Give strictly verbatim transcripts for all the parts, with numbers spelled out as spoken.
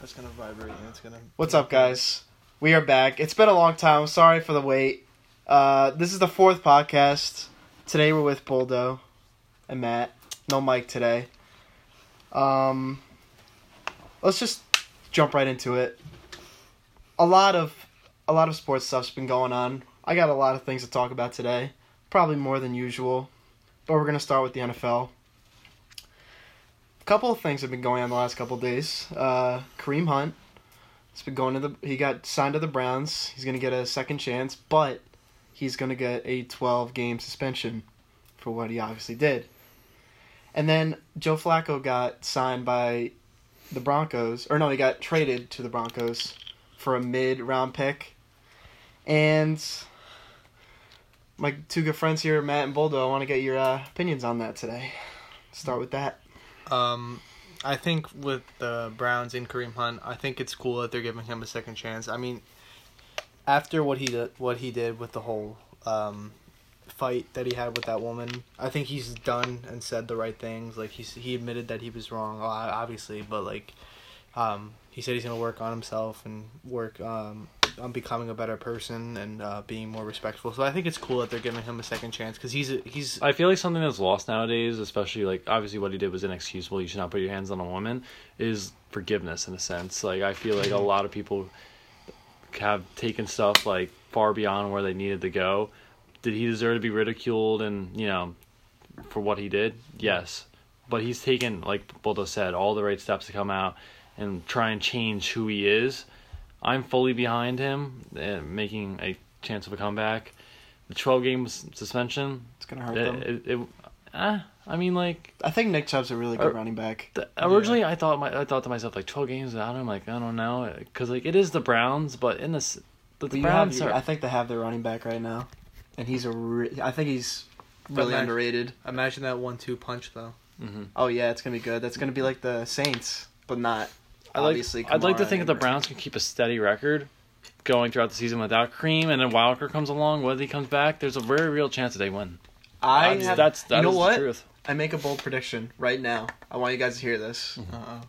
It's gonna vibrate and it's gonna... What's up, guys? We are back. It's been a long time. Sorry for the wait. Uh, this is the fourth podcast. Today we're with Boldo and Matt. No Mike today. Um, let's just jump right into it. A lot of a lot of sports stuff's been going on. I got a lot of things to talk about today. Probably more than usual. But we're gonna start with the N F L. A couple of things have been going on the last couple of days. Uh, Kareem Hunt, has been going to the. He got signed to the Browns. He's gonna get a second chance, but he's gonna get a twelve game suspension for what he obviously did. And then Joe Flacco got signed by the Broncos, or no, he got traded to the Broncos for a mid round pick. And my two good friends here, Matt and Boldo, I want to get your uh, opinions on that today. Start with that. Um, I think with the Browns and Kareem Hunt, I think it's cool that they're giving him a second chance. I mean, after what he did, what he did with the whole um, fight that he had with that woman, I think he's done and said the right things. Like he he admitted that he was wrong, obviously, but like um, he said he's gonna work on himself and work um, on becoming a better person and uh, being more respectful. So I think it's cool that they're giving him a second chance because he's a, he's. I feel like something that's lost nowadays, especially like obviously what he did was inexcusable. You should not put your hands on a woman. Is forgiveness in a sense. Like I feel like a lot of people have taken stuff like far beyond where they needed to go. Did he deserve to be ridiculed and you know for what he did? Yes, but he's taken, like Boldo said, all the right steps to come out and try and change who he is. I'm fully behind him and making a chance of a comeback. The twelve game suspension, It's gonna hurt it, them. It, it, eh, I mean, like I think Nick Chubb's a really good Uh, running back. the, originally, yeah. I thought my I thought to myself like twelve games without him. Like I don't know, because like it is the Browns, but in this the, But the you have Browns your- are. I think they have their running back right now, and he's a. Re- I think he's really But underrated. Imagine that one two punch though. Mm-hmm. Oh yeah, it's gonna be good. That's gonna be like the Saints, but not I like, obviously. I'd like to Kamara think if the and- Browns can keep a steady record going throughout the season without Kareem, and then Wilder comes along, whether he comes back, there's a very real chance that they win. I that's have, that's that you know is what? the truth. I make a bold prediction right now. I want you guys to hear this. Mm-hmm. Uh-oh.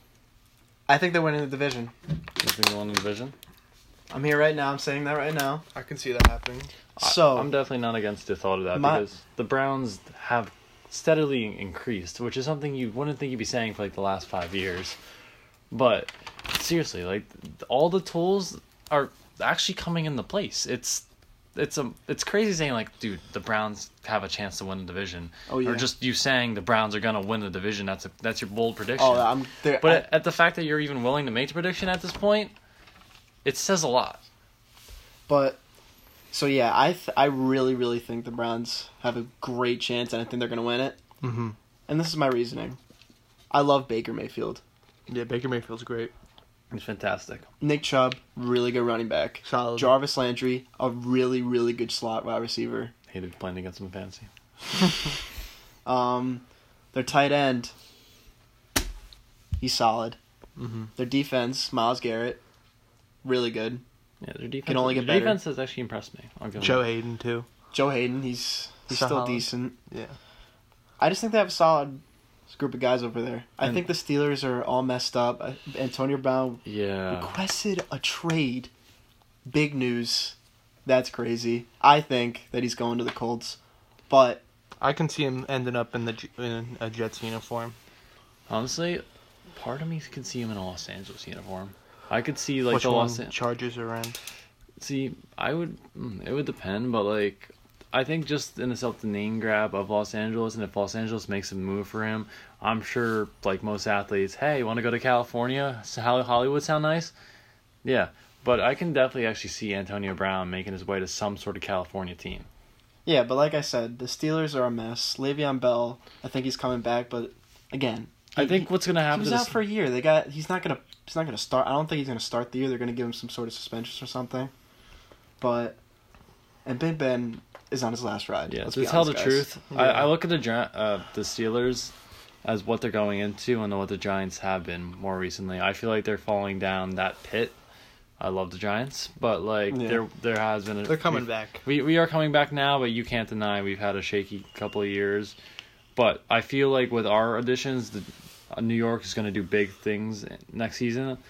I think they're winning the division. You think they won the division? I'm here right now. I'm saying that right now. I can see that happening. So I, I'm definitely not against the thought of that My- because the Browns have steadily increased, which is something you wouldn't think you'd be saying for like the last five years. But seriously, like all the tools are actually coming into place. It's it's a it's crazy saying like, dude, the Browns have a chance to win the division, Oh, yeah. or just you saying the Browns are gonna win the division. That's a that's your bold prediction. oh, I'm there. but I- at, at the fact that you're even willing to make the prediction at this point, it says a lot. But so yeah, I th- I really really think the Browns have a great chance, and I think they're gonna win it. Mm-hmm. And this is my reasoning. I love Baker Mayfield. Yeah, Baker Mayfield's great. It's fantastic. Nick Chubb, really good running back. Solid. Jarvis Landry, a really really good slot wide receiver. Hated playing against them fancy. Um, their tight end, he's solid. Mm-hmm. Their defense, Myles Garrett, really good. Yeah, their defense Can only get their better. defense has actually impressed me. I'll give them Joe that. Hayden too. Joe Hayden, he's he's still Solid. decent. Yeah. I just think they have a solid group of guys over there. I And- think the Steelers are all messed up. Uh, Antonio Brown Yeah. requested a trade. Big news. That's crazy. I think that he's going to the Colts, but I can see him ending up in the J- in a Jets uniform. Honestly, part of me can see him in a Los Angeles uniform. I could see like Which the one? Los An- Chargers or in? See, I would. mm, It would depend, but like, I think just in itself the name grab of Los Angeles, and if Los Angeles makes a move for him, I'm sure like most athletes, hey, want to go to California? So Holly- Hollywood sound nice? Yeah, but I can definitely actually see Antonio Brown making his way to some sort of California team. yeah. But like I said, the Steelers are a mess. Le'Veon Bell, I think he's coming back, but again, I he- think what's gonna he happen was to out this, for a year. They got he's not gonna he's not gonna start. I don't think he's gonna start the year. They're gonna give him some sort of suspension or something. But and Big Ben is on his last ride. Yeah, Let's to be tell the honest, guys. truth, I, I look at the Gi- uh, the Steelers as what they're going into and what the Giants have been more recently. I feel like they're falling down that pit. I love the Giants, but like Yeah. there there has been a, They're coming we've- back. We we are coming back now, but you can't deny we've had a shaky couple of years. But I feel like with our additions, the uh, New York is going to do big things next season.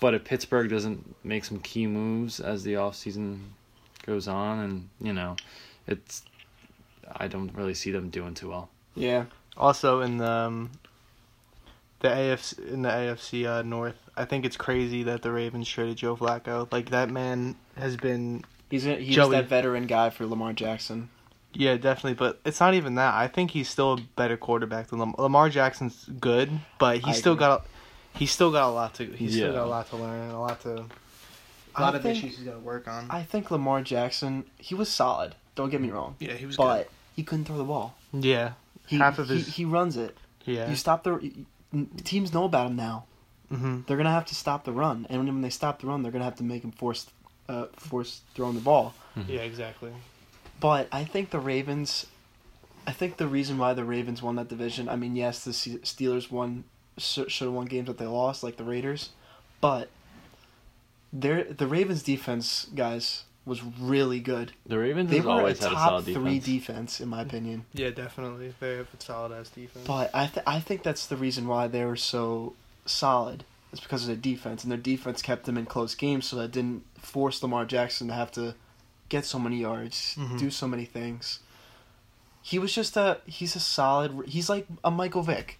But if Pittsburgh doesn't make some key moves as the offseason goes on, and, you know, it's I don't really see them doing too well. Yeah. Also in the um, the A F C in the A F C uh, North, I think it's crazy that the Ravens traded Joe Flacco. Like, that man has been He's a, he's Joey. that veteran guy for Lamar Jackson. Yeah, definitely, but it's not even that. I think he's still a better quarterback than Lam- Lamar Jackson's good, but he's I still agree. got he's still got a lot to he's still Yeah. got a lot to learn, and a lot to a I lot of think- issues he's got to work on. I think Lamar Jackson, he was solid. Don't get me wrong. yeah, he was But he couldn't throw the ball. good. Yeah, He, half of he, his he runs it. yeah. You stop the teams know about him now. Mm-hmm. They're gonna have to stop the run, and when they stop the run, they're gonna have to make him force, uh, force throwing the ball. Yeah, exactly. But I think the Ravens, I think the reason why the Ravens won that division. I mean, yes, the Se- Steelers won, should have won games that they lost, like the Raiders, but their the Ravens defense, guys, was really good. The Ravens They have were a always had a top solid three defense. defense, in my opinion. Yeah, definitely. They have a solid ass defense. But I th- I think that's the reason why they were so solid. It's because of their defense, and their defense kept them in close games, so that didn't force Lamar Jackson to have to get so many yards, Mhm. do so many things. He was just a he's a solid. He's like a Michael Vick.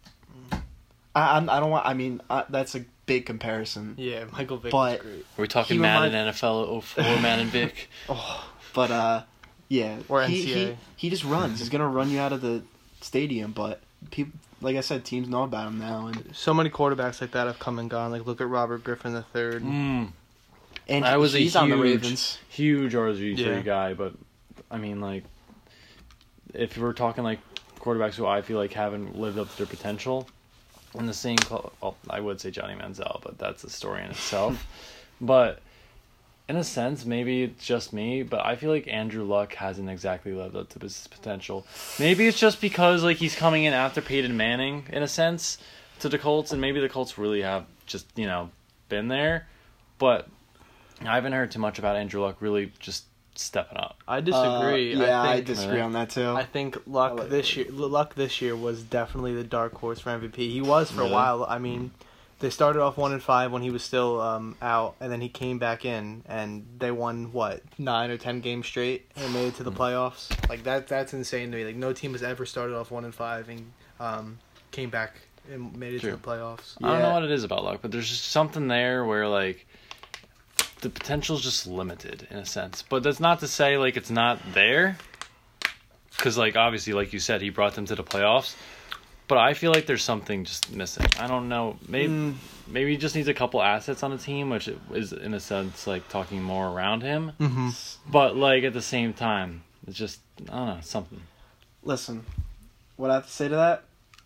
I I'm, I don't want. I mean, I, that's a big comparison. Yeah, Michael Vick But- is great. Are we talking He Madden remind- N F L oh four, Madden Vic? Oh, but uh, yeah. Or he, N C A A. He, he just runs. He's gonna run you out of the stadium, but people, like I said, teams know about him now, and So many quarterbacks like that have come and gone. Like, look at Robert Griffin the third. Mm. and I was a he's on the huge- Ravens. Huge R G three Yeah. guy, but I mean, like, if we're talking like quarterbacks who I feel like haven't lived up to their potential, in the same, cl- well, I would say Johnny Manziel, but that's a story in itself. But in a sense, maybe it's just me, but I feel like Andrew Luck hasn't exactly lived up to his potential. Maybe it's just because like he's coming in after Peyton Manning, in a sense, to the Colts, and maybe the Colts really have just, you know, been there. But I haven't heard too much about Andrew Luck really just stepping up. I disagree. Uh, yeah, I I, think, disagree Really? on that too. I think Luck I like this that. year. Luck this year was definitely the dark horse for M V P. He was for Really? a while. I mean, they started off one and five when he was still um, out, and then he came back in, and they won what nine or ten games straight and made it to the playoffs. Like that. That's insane to me. Like no team has ever started off one and five and um, came back and made it True. to the playoffs. I don't know Yeah. what it is about Luck, but there's just something there where like the potential's just limited in a sense. But that's not to say like it's not there, because like obviously, like you said, he brought them to the playoffs. But I feel like there's something just missing. I don't know. Maybe Mm. maybe he just needs a couple assets on the team, which is in a sense like talking more around him. Mm-hmm. But like at the same time, it's just I don't know something. Listen, what I have to say to that,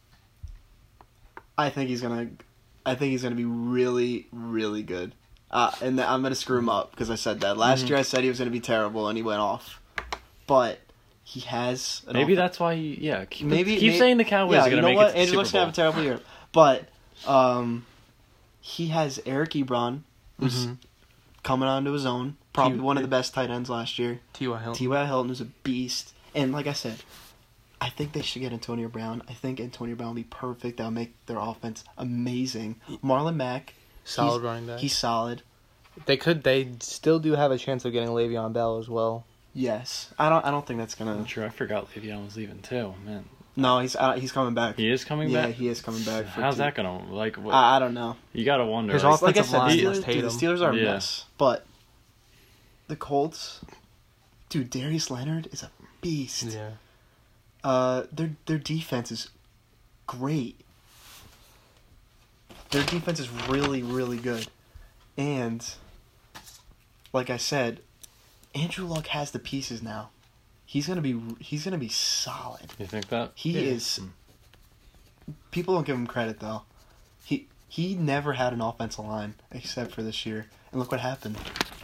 I think he's gonna, I think he's gonna be really, really good. Uh, and th- I'm gonna screw him up because I said that last Mhm. year. I said he was gonna be terrible, and he went off. But he has an Maybe off- that's why. He, yeah, keep, maybe keep may- saying the Cowboys yeah, are you gonna know make what? it to the Andrew Super Luck's gonna have a Bowl. terrible year, but um, he has Eric Ebron, who's Mhm. coming onto his own. Probably T- one of the best tight ends last year. T Y Hilton. T Y. Hilton is a beast. And like I said, I think they should get Antonio Brown. I think Antonio Brown will be perfect. That'll make their offense amazing. Marlon Mack, Solid he's- running back. he's solid. They could. They still do have a chance of getting Le'Veon Bell as well. Yes. I don't I don't think that's going I'm to... sure I forgot Le'Veon was leaving too. Man, No, he's uh, he's coming back. he is coming yeah, back. he is coming back. For How's two- that gonna like? What, I, I don't know. you gotta wonder. His like, offense- Like I Offensive said, line the must Steelers, hate dude, the him. Steelers are a Yeah. mess. But the Colts, dude, Darius Leonard is a beast. Yeah. Uh, their their defense is great. Their defense is really really good, and like I said, Andrew Luck has the pieces now. He's gonna be he's gonna be solid. you think that? He Yeah. is. People don't give him credit though. He he never had an offensive line except for this year, and look what happened.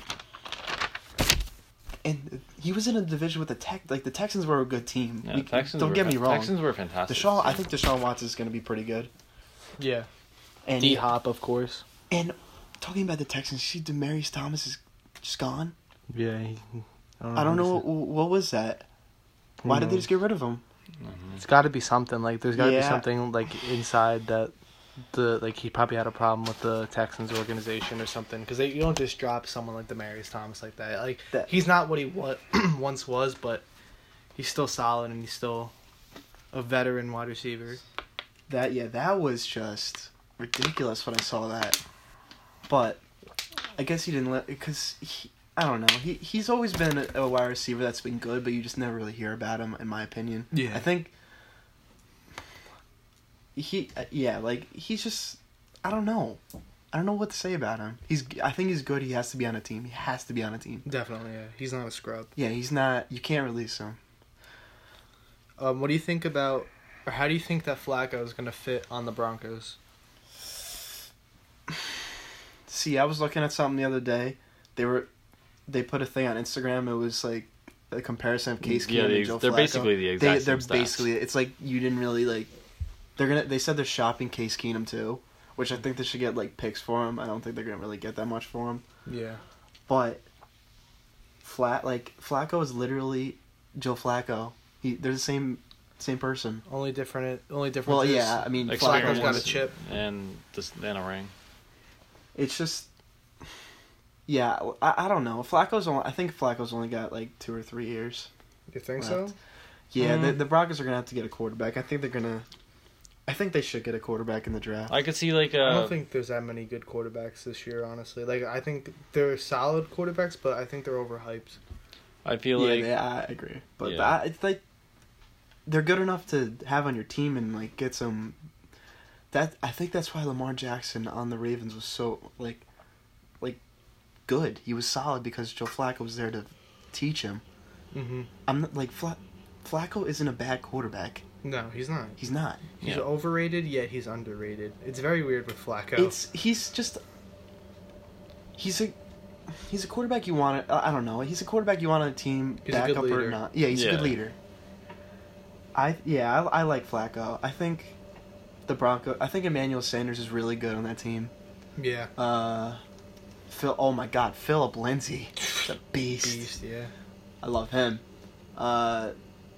And he was in a division with the Tech. Like the Texans were a good team. Yeah, We- Texans. don't were get fa- me wrong. Texans were fantastic. Deshaun, I think Deshaun Watson is going to be pretty good. Yeah. And D Hop, of course. and talking about the Texans, you see Demaryius Thomas is just gone. Yeah. He, I don't know what, what was that. Why did they just get rid of him? Mhm. It's got to be something. Like there's got to Yeah. be something like inside that. the like he probably had a problem with the Texans organization or something because you don't just drop someone like Demaryius Thomas like that. Like That- he's not what he wa- once was, but he's still solid and he's still a veteran wide receiver. That yeah, that was just ridiculous when I saw that. But I guess he didn't let because he, I don't know. He he's always been a, a wide receiver that's been good, but you just never really hear about him, in my opinion. Yeah. I think he uh, yeah, like he's just I don't know. I don't know what to say about him. He's I think he's good. He has to be on a team. He has to be on a team. Definitely, yeah. He's not a scrub. Yeah, he's not. You can't release him. Um, what do you think about, or how do you think that Flacco is gonna fit on the Broncos? See, I was looking at something the other day. They were, they put a thing on Instagram. It was like a comparison of Case Keenum Yeah, and they, Joe they're Flacco. basically the They, exact they're same stats. basically. It's like you didn't really like. They're gonna. They said they're shopping Case Keenum too, which I think they should get like picks for him. I don't think they're gonna really get that much for him. Yeah. But flat like Flacco is literally Joe Flacco. He they're the same same person. Only different. Only difference. Well, is yeah, I mean Flacco's Experience got a chip. and this and a ring. It's just, yeah, I, I don't know. Flacco's only. I think Flacco's only got like two or three years. You think left. so? Yeah, Mm. the the Broncos are gonna have to get a quarterback. I think they're gonna. I think they should get a quarterback in the draft. I could see like I a don't think there's that many good quarterbacks this year, honestly. Like I think they're solid quarterbacks, but I think they're overhyped. I feel yeah, like they, I agree, but Yeah. that, it's like they're good enough to have on your team and like get some. That I think that's why Lamar Jackson on the Ravens was so like, like, good. He was solid because Joe Flacco was there to teach him. Mm-hmm. I'm not like Fla- Flacco isn't a bad quarterback. No, he's not. He's not. He's Yeah. overrated, yet he's underrated. It's very weird with Flacco. It's he's just he's a he's a quarterback you want. To, I don't know. He's a quarterback you want on a team, He's a good backup or leader. not. Yeah, he's a Yeah. good leader. I yeah, I, I like Flacco. I think the Bronco. I think Emmanuel Sanders is really good on that team. yeah. Uh, Phil. Oh my God, Philip Lindsay, the beast. Beast, yeah. I love him. Uh,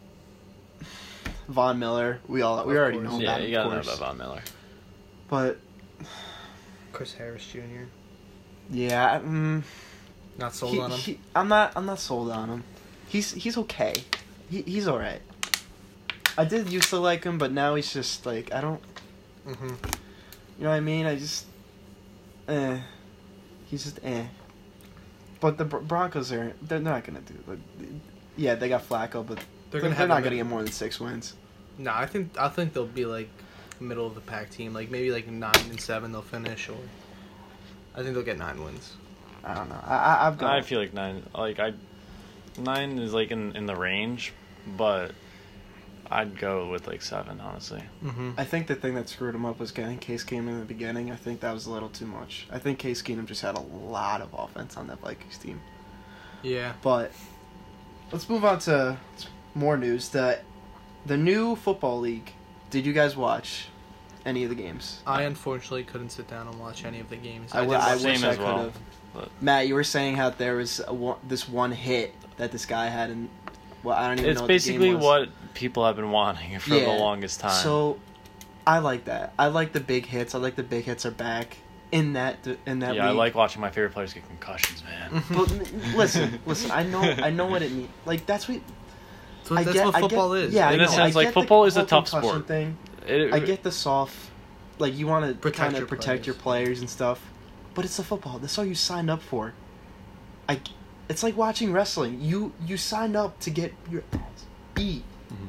Von Miller. We all we Of already course. know yeah, about him, you of gotta know course. about Von Miller. But Chris Harris Junior yeah, I- mm, Not sold he, on him. he, I'm not. I'm not sold on him. He's he's okay. He he's all right. I did used to like him, but now he's just like I don't. Mm-hmm. You know what I mean? I just. Eh. He's just eh. But the Bro- Broncos are they're not gonna do. Like, yeah, they got Flacco, but they're, gonna they're have not him gonna in- get more than six wins. No, I think I think they'll be like middle of the pack team, like maybe like nine and seven they'll finish, or I think they'll get nine wins. I don't know. I, I I've got. I feel like nine, like I, nine is like in in the range, but I'd go with like seven, honestly. Mm-hmm. I think the thing that screwed him up was getting Case Keenum in the beginning. I think that was a little too much. I think Case Keenum just had a lot of offense on that Vikings team. Yeah. But let's move on to more news. The the new football league. Did you guys watch any of the games? I unfortunately couldn't sit down and watch any of the games. I, did w- I watch- Same wish as I could well, have. but- Matt, you were saying how there was a, one- this one hit that this guy had, and well, I don't even It's know. What basically the game was. what people have been wanting for Yeah. the longest time. So, I like that. I like the big hits. I like the big hits are back in that in that. yeah, I league. like watching my favorite players get concussions, man. But n- listen, listen. I know, I know what it means. Like that's what. So I that's get, what I football get, is. Yeah, I In a know. sense, I like, get the football is a whole tough concussion sport. Thing. It- I get the soft, like you want to Protect kind your of protect players. your players and stuff, but it's a football. That's all you signed up for. I, it's like watching wrestling. You you signed up to get your ass beat.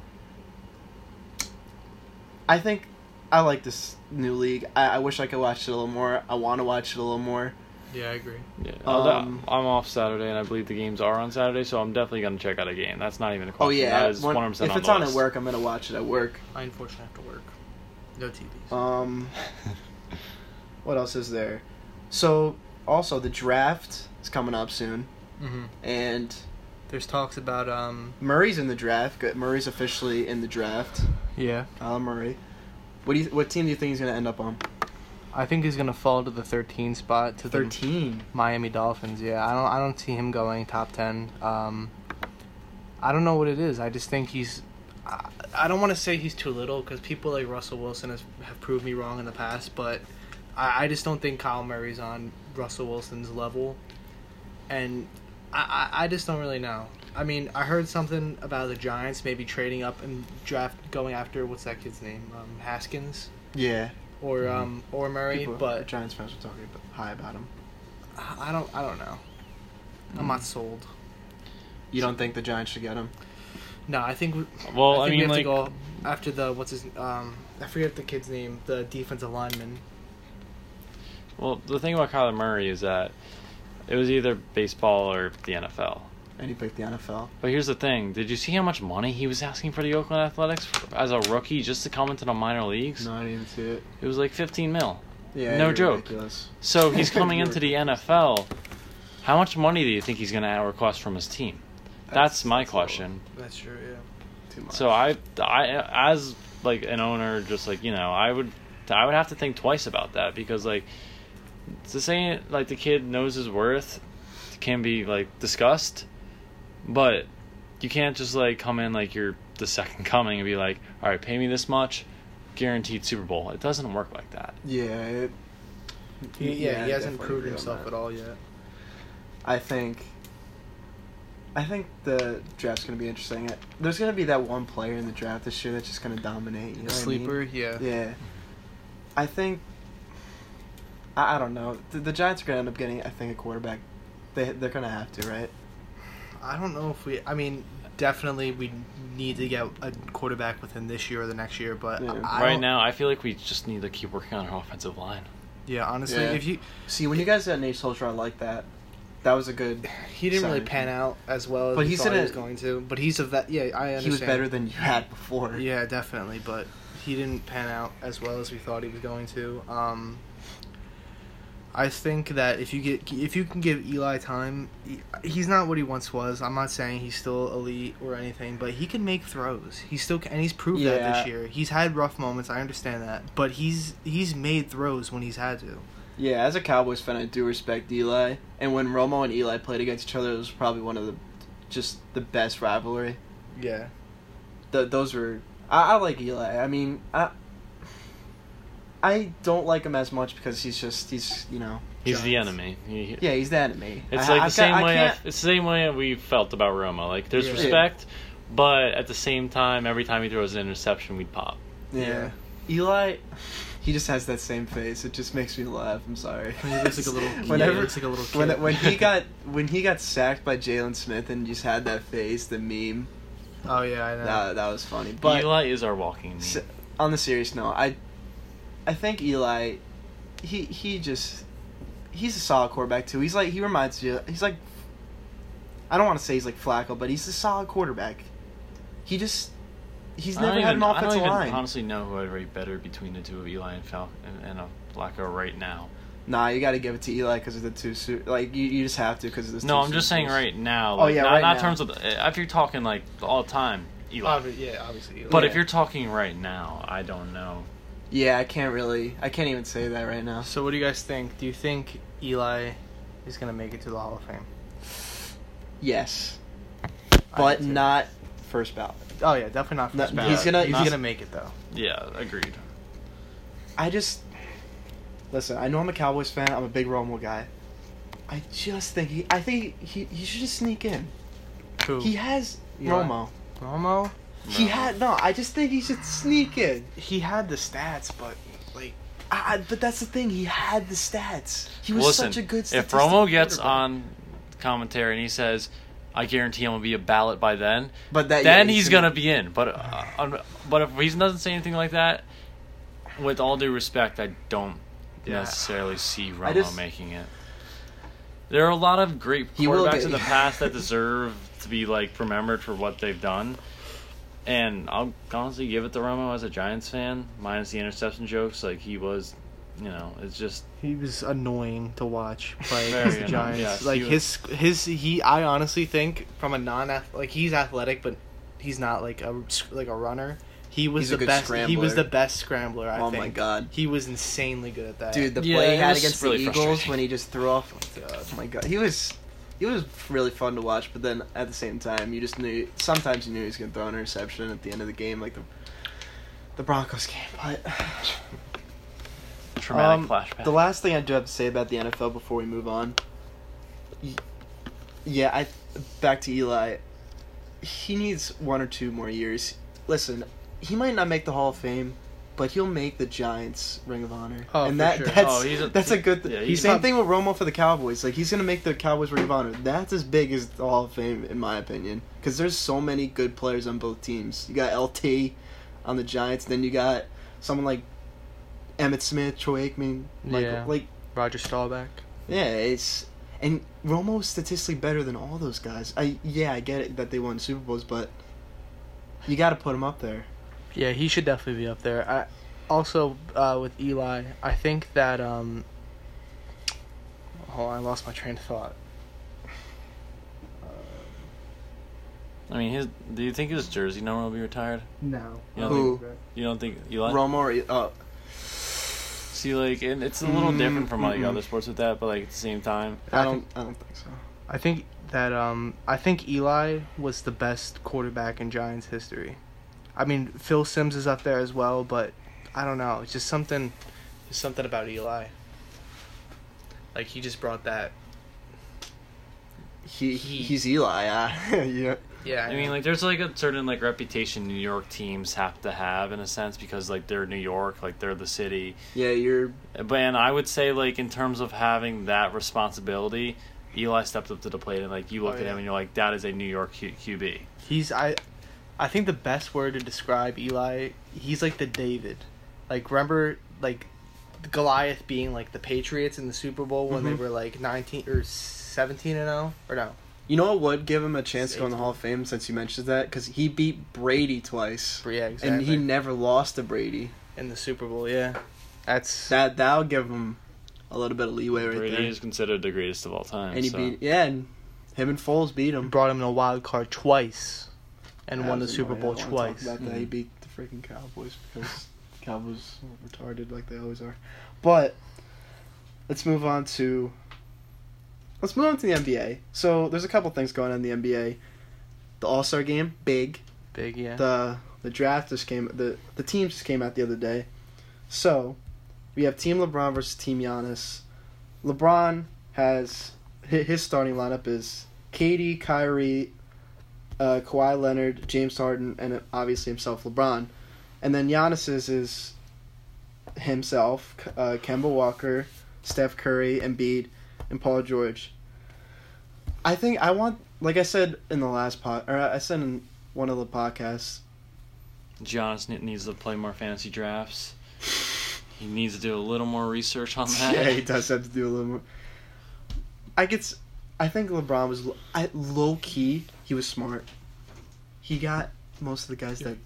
Mhm. I think I like this new league. I, I wish I could watch it a little more. I want to watch it a little more. Yeah, I agree. Yeah, Um, I'm off Saturday, and I believe the games are on Saturday, so I'm definitely gonna check out a game. That's not even a Oh question. yeah, that is one- one hundred percent if on it's the on list. at work, I'm gonna watch it at work. I unfortunately have to work. No T Vs. Um, what else is there? So also the draft is coming up soon, Mm-hmm. and There's talks about um. Murray's in the draft. Good- Murray's officially in the draft. Yeah. Kyler Murray. What do you? What team do you think he's gonna end up on? I think he's gonna fall to the thirteen spot to the Thirteen. Miami Dolphins. Yeah, I don't. I don't see him going top ten. Um, I don't know what it is. I just think he's. Uh, I don't want to say he's too little because people like Russell Wilson has, have proved me wrong in the past, but I, I just don't think Kyle Murray's on Russell Wilson's level, and I, I, I just don't really know. I mean, I heard something about the Giants maybe trading up and draft going after what's that kid's name, um, Haskins Yeah. or Mhm. um or Murray, People, but Giants fans were talking about, high about him. I don't I don't know. I'm not sold. You don't think the Giants should get him? No, I think. We, Well, I, I, think mean, we have like, to go after the what's his um I forget the kid's name, the defensive lineman. well, the thing about Kyler Murray is that it was either baseball or the N F L. And he picked the N F L. But here's the thing: did you see how much money he was asking for the Oakland Athletics as a rookie just to come into the minor leagues? No, I didn't even see it. It was like fifteen mil. Yeah, No you're joke. ridiculous. So he's coming You're- into the N F L. How much money do you think he's going to request from his team? That's, my that's a little question. That's true. Yeah. Too much. So I, I, as like an owner, just like you know, I would, I would have to think twice about that because like, to say like the kid knows his worth can be like discussed, but you can't just like come in like you're the second coming and be like, all right, pay me this much, guaranteed Super Bowl. It doesn't work like that. Yeah, it, He, yeah, I he hasn't definitely proved agree on himself that. at all yet. I think. I think the draft's gonna be interesting. There's gonna be that one player in the draft this year that's just gonna dominate. You know The what I mean? sleeper, yeah. Yeah. I think. I, I don't know. The, the Giants are gonna end up getting, I think, a quarterback. They they're gonna have to, right? I don't know if we. I mean, definitely we need to get a quarterback within this year or the next year. But Yeah. I, I right don't- now, I feel like we just need to keep working on our offensive line. yeah, honestly, Yeah. if you See, when you guys got Nate Solskjaer, I like that. That was a good. he didn't really Sorry. pan out as well as But we he's thought he in was a- going to. But he's a vet. Yeah, I understand. He was better than you had before. Yeah, definitely, but he didn't pan out as well as we thought he was going to. Um, I think that if you get if you can give Eli time, he, he's not what he once was. I'm not saying he's still elite or anything, but he can make throws. He still can, and he's proved that Yeah. this year. He's had rough moments. I understand that, but he's he's made throws when he's had to. Yeah, as a Cowboys fan, I do respect Eli. And when Romo and Eli played against each other, it was probably one of the, just the best rivalry. Yeah, The, those were, I, I like Eli. I mean, I, I don't like him as much because he's just, he's, you know. He's the Giants. enemy. He, Yeah, he's the enemy. It's I- like I've the same got- I way. I, can't- it's the same way we felt about Romo. Like there's Yeah. respect, but at the same time, every time he throws an interception, we'd pop. Yeah. Eli, he just has that same face. It just makes me laugh. I'm sorry. he looks like a little. Kid. Whenever, he looks like a little kid. when when he got when he got sacked by Jalen Smith and just had that face, the meme, oh yeah, I know. that that was funny. But Eli is our walking meme. s- on the serious note, I I think Eli, he he just he's a solid quarterback too. He's like he reminds you. He's like I don't want to say he's like Flacco, but he's a solid quarterback. He just he's I don't never had even- an I don't offensive even line. honestly know who I'd rate better between the two of Eli and Fal and, and uh, Flacco right now. Nah, you got to give it to Eli because of the two su- like you, you just have to because of this. No, I'm just saying right now. Oh, Like, yeah, not, right not in now. terms of the, if you're talking like all the time, Eli. Obvi- yeah, obviously. But Yeah. if you're talking right now, I don't know. Yeah, I can't really. I can't even say that right now. So what do you guys think? Do you think Eli is gonna make it to the Hall of Fame? Yes, I but do too. not first ballot. Oh yeah, definitely not No, first ballot. he's gonna- He's not- gonna make it though. Yeah, agreed. I just listen. I know I'm a Cowboys fan. I'm a big Romo guy. I just think he. I think he. He should just sneak in. Who? He has Eli? Romo. Romo. He Romo. had no. I just think he should sneak in. He had the stats, but like, I, I- but that's the thing. He had the stats. He was Listen, such a good. if statistical Romo gets quarterback. on commentary and he says, "I guarantee I'm gonna be a ballot by then," but that, then yeah, he's gonna be in. But uh, um, but if he doesn't say anything like that, with all due respect, I don't Yeah. necessarily see Romo I just- making it. There are a lot of great He will quarterbacks get- in the past that deserve to be like remembered for what they've done. And I'll honestly give it to Romo as a Giants fan, minus the interception jokes. Like he was, you know, it's just he was annoying to watch play Very against the annoying, Giants. yes, like he his his he. I honestly think from a non like he's athletic, but he's not like a like a runner. He was He's a the good best. He scrambler. was the best scrambler. I Oh think. my God. He was insanely good at that. Dude, the Yeah, play he it had was against really the Eagles frustrating. when he just threw off. God. Oh my God, he was he was really fun to watch. But then at the same time, you just knew sometimes you knew he was gonna throw an interception at the end of the game, like the the Broncos game. But Traumatic um, flashback. the last thing I do have to say about the N F L before we move on. y- Yeah, I back to Eli. He needs one or two more years. Listen, he might not make the Hall of Fame, but he'll make the Giants Ring of Honor. Oh, and for that sure. that's Oh, he's a- that's a good th- yeah, He's he's same prob- thing with Romo for the Cowboys. Like he's gonna make the Cowboys Ring of Honor. That's as big as the Hall of Fame in my opinion, because there's so many good players on both teams. You got L T on the Giants, then you got someone like Emmitt Smith, Troy Aikman, like Yeah. like Roger Staubach. yeah, it's and Romo's statistically better than all those guys. I yeah, I get it that they won Super Bowls, but you got to put him up there. Yeah, he should definitely be up there. I also uh, with Eli, I think that um. Hold on, I lost my train of thought. I mean, his. Do you think his jersey number will be retired? No. You don't Who? think? You don't think Eli? Romo or uh, See, like, and it's a little Mm, different from like mm-mm. other sports with that, but like at the same time, I I don't think- I don't think so. I think that um I think Eli was the best quarterback in Giants history. I mean, Phil Simms is up there as well, but I don't know. It's just something, just something about Eli. Like he just brought that. He, He- he's Eli. Uh, yeah. Yeah, I mean, like, there's like a certain like reputation New York teams have to have in a sense because like they're New York, like they're the city. Yeah, you're But and I would say like in terms of having that responsibility, Eli stepped up to the plate and like you look Oh, at yeah. him and you're like, that is a New York Q- QB. he's I, I think the best word to describe Eli, he's like the David, like remember like Goliath being like the Patriots in the Super Bowl when they Mhm. were like nineteen or seventeen and oh or no. You know what would give him a chance to go in the Hall of Fame since you mentioned that? Because he beat Brady twice. Yeah, exactly. And he never lost to Brady. in the Super Bowl, yeah. That's That that'll give him a little bit of leeway right Brady there. is considered the greatest of all time. And he so. beat yeah, and him and Foles beat him. brought him in a wild card twice, and That won the was Super annoying. Bowl I don't wanna talk twice. About that. He Mhm. beat the freaking Cowboys because the Cowboys were retarded like they always are. But let's move on to let's move on to the N B A. So there's a couple things going on in the N B A. The All Star Game, big. Big, yeah. The the draft just came. The the teams just came out the other day. So we have Team LeBron versus Team Giannis. LeBron has hi- his starting lineup is K D, Kyrie, uh, Kawhi Leonard, James Harden, and obviously himself, LeBron. And then Giannis's is himself, uh, Kemba Walker, Steph Curry, Embiid, and Paul George. I think I want, like I said in the last pod, or I said in one of the podcasts. Giannis ne- needs to play more fantasy drafts. He needs to do a little more research on that. Yeah, he does have to do a little more. I get. I think LeBron was lo- I, low key. He was smart. He got most of the guys that.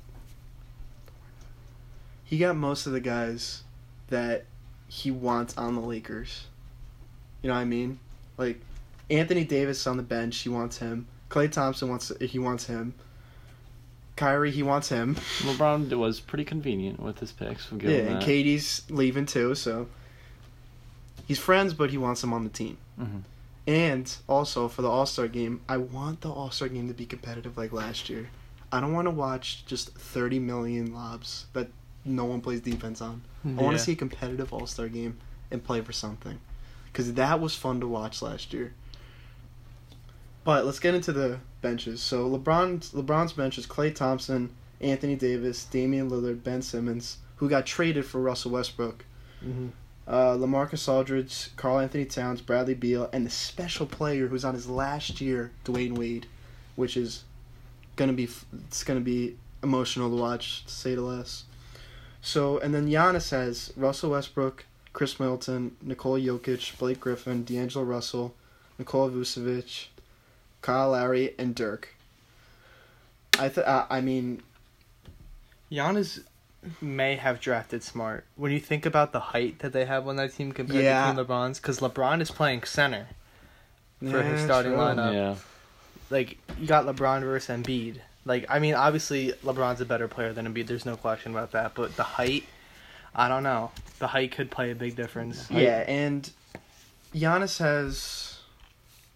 He got most of the guys that he wants on the Lakers. You know what I mean? Like Anthony Davis on the bench, he wants him. Klay Thompson wants he wants him. Kyrie, he wants him. LeBron was pretty convenient with his picks. We'll give Yeah, him and that. Katie's leaving too, so he's friends, but he wants him on the team. Mhm. And also for the All Star game, I want the All Star game to be competitive like last year. I don't want to watch just thirty million lobs that no one plays defense on. I want Yeah. to see a competitive All Star game and play for something, because that was fun to watch last year. But let's get into the benches. So LeBron, LeBron's bench is Klay Thompson, Anthony Davis, Damian Lillard, Ben Simmons, who got traded for Russell Westbrook. Mm-hmm. Uh, LaMarcus Aldridge, Karl Anthony Towns, Bradley Beal, and the special player who's on his last year, Dwayne Wade, which is gonna be it's gonna be emotional to watch, to say the less. So and then Giannis has Russell Westbrook, Chris Middleton, Nikola Jokic, Blake Griffin, D'Angelo Russell, Nikola Vucevic, Kyle Lowry, and Dirk. I th- I, I mean, Giannis may have drafted smart. When you think about the height that they have on that team compared Yeah. to Team LeBron's, because LeBron is playing center for his yeah, starting true. lineup. Yeah. Like, you got LeBron versus Embiid. Like, I mean, obviously, LeBron's a better player than Embiid. There's no question about that. But the height, I don't know. The height could play a big difference. Yeah, and Giannis has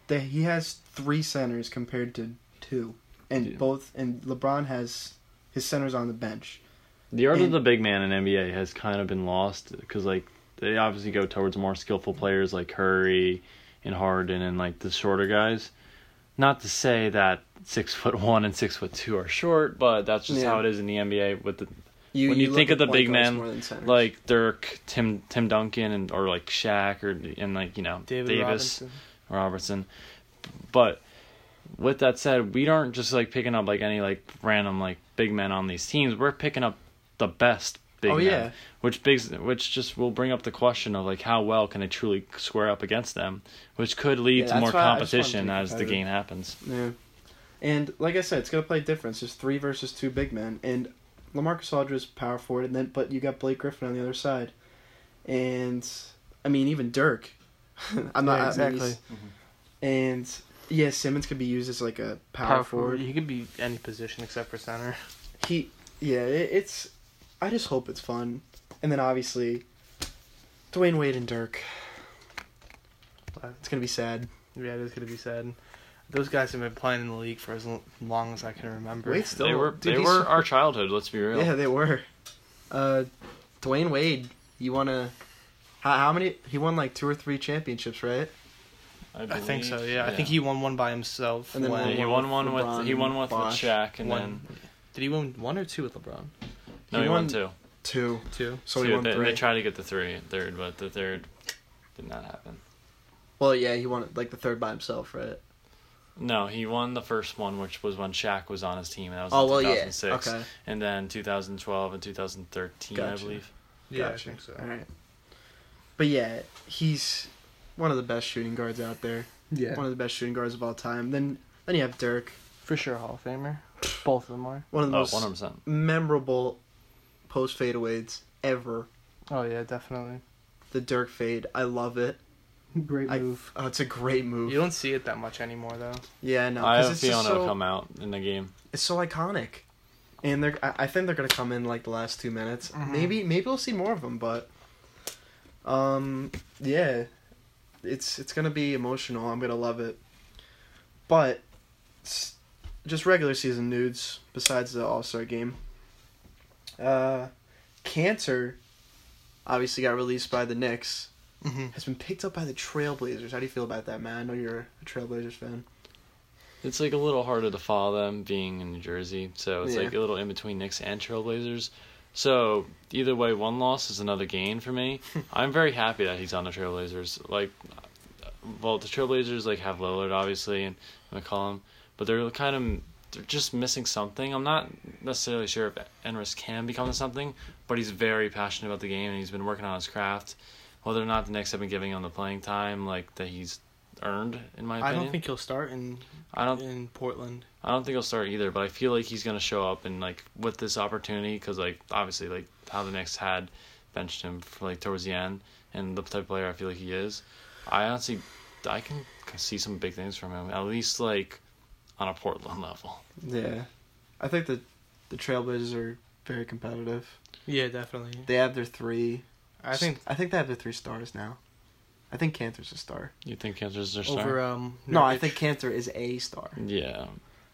They, he has three centers compared to two, and Yeah. both and LeBron has his centers on the bench. The art And- of the big man in N B A has kind of been lost because like they obviously go towards more skillful players like Curry and Harden and like the shorter guys. Not to say that six foot one and six foot two are short, but that's just Yeah. how it is in the N B A. With the You, when you, look think at of the point big guards men more than centers. like Dirk, Tim Tim Duncan, and or like Shaq or and like you know David Davis. Robinson. Robertson. But with that said, we aren't just like picking up like any like random like big men on these teams. We're picking up the best big Oh, men. yeah. Which bigs which just will bring up the question of like how well can they truly square up against them, which could lead Yeah, to more that's why I just want to competition be as the competitive. game happens. Yeah. And like I said, it's gonna play different. It's three versus two big men, and LaMarcus Aldridge is power forward, and then but you got Blake Griffin on the other side, and I mean even Dirk. I'm not Yeah, I mean, exactly. he's- And yeah, Simmons could be used as like a power, Power forward. forward. He could be any position except for center. He yeah, it, it's. I just hope it's fun, and then obviously, Dwayne Wade and Dirk. It's gonna be sad. Yeah, it is gonna be sad. Those guys have been playing in the league for as l- long as I can remember. Wade's still they were dude, they he's- were our childhood, let's be real. Yeah, they were. Uh, Dwayne Wade, you wanna? How, how many? He won like two or three championships, right? I think so. Yeah. I think he won one by himself. And then when- Yeah, won he one won with one with LeBron he won one with Bosh. Shaq and one. then Did he win one or two with LeBron? no he he won won two. Two. Two. So he Two. won they, three. they tried to get the three third, but the third did not happen. Well, yeah, he won like the third by himself, right? No, he won the first one, which was when Shaq was on his team, and that was Oh in well, two yeah. thousand six. Okay. And then two thousand twelve and two thousand thirteen, I Gotcha. believe. Yeah, Gotcha. I think so. All right. But yeah, he's one of the best shooting guards out there. Yeah. One of the best shooting guards of all time. Then then you have Dirk, For sure, Hall of Famer. Both of them are. one of the Oh, most one hundred percent. memorable post fadeaways ever. Oh yeah, definitely. The Dirk fade, I love it. Great I- move. Oh, it's a great move. You don't see it that much anymore, though. Yeah, no, I have because a it's feeling just it'll so, come out in the game. it's so iconic, and they're I, I think they're gonna come in like the last two minutes. Mhm. Maybe maybe we'll see more of them, but um yeah, it's it's gonna be emotional. I'm gonna love it, but s- just regular season nudes besides the All Star game. Uh, Cantor obviously got released by the Knicks. Mm-hmm. Has been picked up by the Trailblazers. How do you feel about that, man? I know you're a Trailblazers fan. It's like a little harder to follow them being in New Jersey, so it's Yeah. like a little in between Knicks and Trailblazers. So either way, one loss is another gain for me. I'm very happy that he's on the Trailblazers. Like, well, the Trailblazers like have Lillard obviously and McCollum, but they're kind of they're just missing something. I'm not necessarily sure if Enris can become something, but he's very passionate about the game and he's been working on his craft. Whether or not the Knicks have been giving him the playing time like that he's earned, in my I opinion. don't think he'll start in I don't in Portland. I don't think he'll start either, but I feel like he's gonna show up and like with this opportunity because like obviously like how the Knicks had benched him for, like towards the end and the type of player I feel like he is. I honestly I can see some big things from him at least like on a Portland level. Yeah, I think that the Trailblazers are very competitive. Yeah, definitely. They have their three. I think I think they have their three stars now. I think Cantor's a star. You think Kansas their star? over um. No, I Nurkic. think Cantor is a star. Yeah,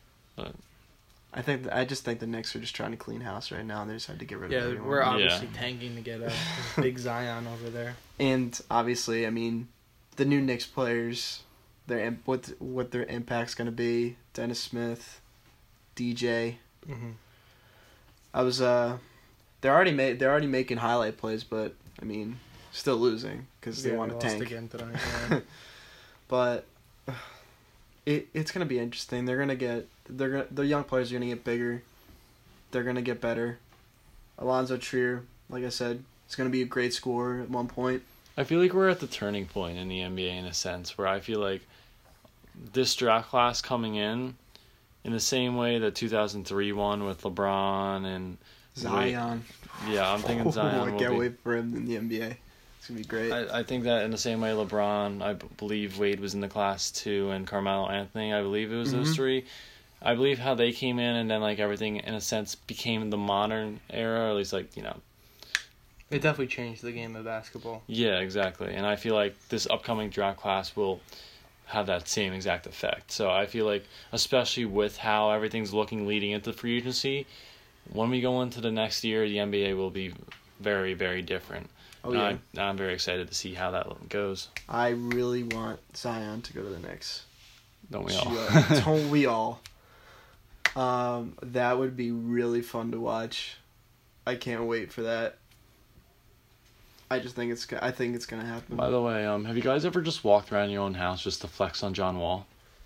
I think I just think the Knicks are just trying to clean house right now, and they just had to get rid of Yeah, everyone. we're obviously Yeah. tanking to get a big Zion over there. And obviously, I mean, the new Knicks players, their im- what what their impact's gonna be. Dennis Smith, D J. Mm-hmm. I was uh, they're already made they're already making highlight plays, but I mean, still losing because they Yeah, want we to lost tank. again tonight. Yeah. But it it's gonna be interesting. They're gonna get they're gonna the young players are gonna get bigger. They're gonna get better. Alonzo Trier, like I said, is gonna be a great scorer at one point. I feel like we're at the turning point in the N B A in a sense where I feel like this draft class coming in, in the same way that two thousand three won with LeBron and Zion. yeah, I'm thinking Zion. I will can't be- wait for him in the N B A. It's gonna be great. I, I think that in the same way LeBron, I b- believe Wade was in the class too, and Carmelo Anthony, I believe it was those Mhm. three. I believe how they came in and then like everything in a sense became the modern era, or at least like, you know. It definitely changed the game of basketball. Yeah, exactly. And I feel like this upcoming draft class will have that same exact effect. So I feel like, especially with how everything's looking leading into free agency, when we go into the next year, the N B A will be very, very different. Oh, yeah. I'm, I'm very excited to see how that goes. I really want Zion to go to the Knicks. Don't we all? Yeah, don't we all? Um, that would be really fun to watch. I can't wait for that. I just think it's. I think it's gonna happen. By the way, um, have you guys ever just walked around your own house just to flex on John Wall?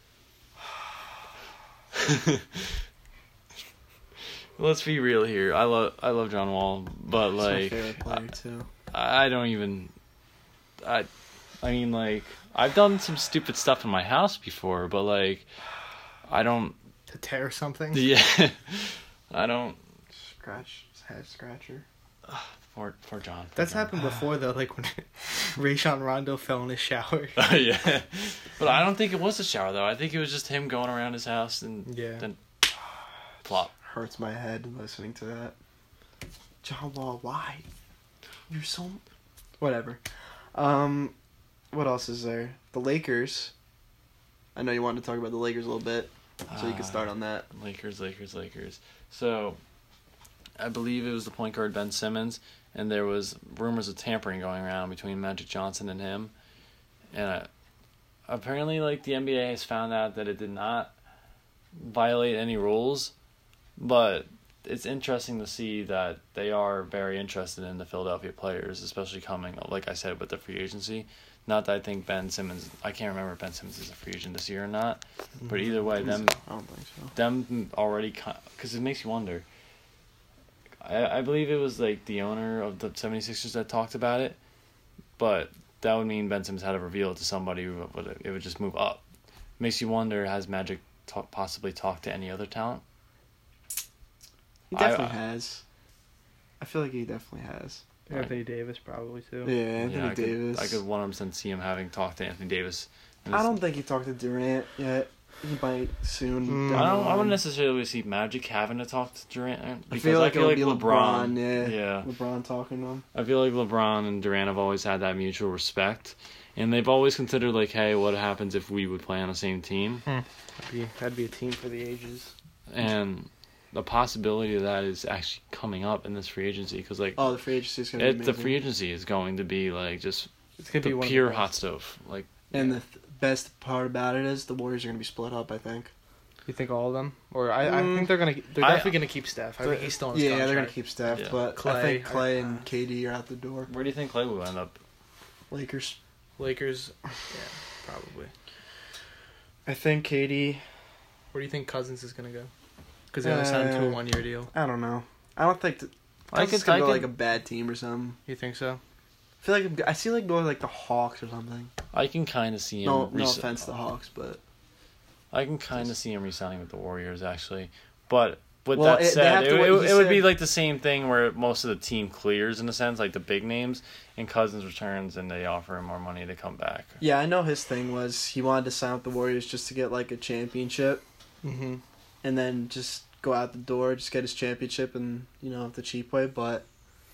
Let's be real here. I love I love John Wall, but He's like my favorite player too. I, I don't even. I, I mean like I've done some stupid stuff in my house before, but like I don't. To tear something? Yeah, I don't. Scratch, head scratcher. For for John. For That's John. happened before though, like when Rajon Rondo fell in his shower. Yeah, but I don't think it was a shower though. I think it was just him going around his house and Yeah. then plop. Hurts my head listening to that. John Wall, why? You're so. Whatever. Um, what else is there? The Lakers. I know you wanted to talk about the Lakers a little bit, so you can Uh, start on that. Lakers, Lakers, Lakers. So, I believe it was the point guard Ben Simmons, and there was rumors of tampering going around between Magic Johnson and him, and uh, apparently, like the N B A has found out that it did not violate any rules, but it's interesting to see that they are very interested in the Philadelphia players, especially coming, like I said, with the free agency. Not that I think Ben Simmons, I can't remember if Ben Simmons is a free agent this year or not, but either way, them I don't think so. them already, because it makes you wonder. I I believe it was like the owner of the 76ers that talked about it, but that would mean Ben Simmons had to reveal it to somebody who would it would just move up. Makes you wonder, has Magic talk, possibly talked to any other talent? He I- definitely I- has. I feel like he definitely has. Anthony Davis probably too. Yeah, Anthony yeah, I Davis. Could, I could one hundred percent see him having talked to Anthony Davis. And I it's- don't think he talked to Durant yet. He might soon. Mm. down I the don't. I line. wouldn't necessarily see Magic having to talk to Durant I because feel like I feel it like would be LeBron. LeBron. yeah. yeah. LeBron talking to him. I feel like LeBron and Durant have always had that mutual respect, and they've always considered like, hey, what happens if we would play on the same team? That'd be, that'd be a team for the ages. And the possibility of that is actually coming up in this free agency because like Oh, the free agency is gonna it, be the amazing. free agency is going to be like just It's gonna the be one pure of the hot best. stove. Like And the th- best part about it is the Warriors are gonna be split up. I think. You think all of them, or I, Mm. I think they're gonna they're I- definitely gonna keep Steph. I think he's still in his yeah, contract. they're gonna keep Steph, Yeah. but I Clay, think Clay I- and K D are out the door. where do you think Clay will end up? Lakers. Lakers, yeah, probably. I think K D. Where do you think Cousins is gonna go? Because they only signed him to a Uh, one year deal. I don't know. I don't think. Th- I I think could- gonna I go could- like a bad team or something. You think so? I feel like I see like going like the Hawks or something. I can kind of see him. No, no resi- offense to the Hawks, but I can kind of see him resigning with the Warriors actually, but with Well, that it- they said, have it, to wait- it, he it would be said- like the same thing where most of the team clears in a sense, like the big names, and Cousins returns and they offer him more money to come back. yeah, I know his thing was he wanted to sign with the Warriors just to get like a championship, Mm-hmm. and then just go out the door, just get his championship, and you know the cheap way. But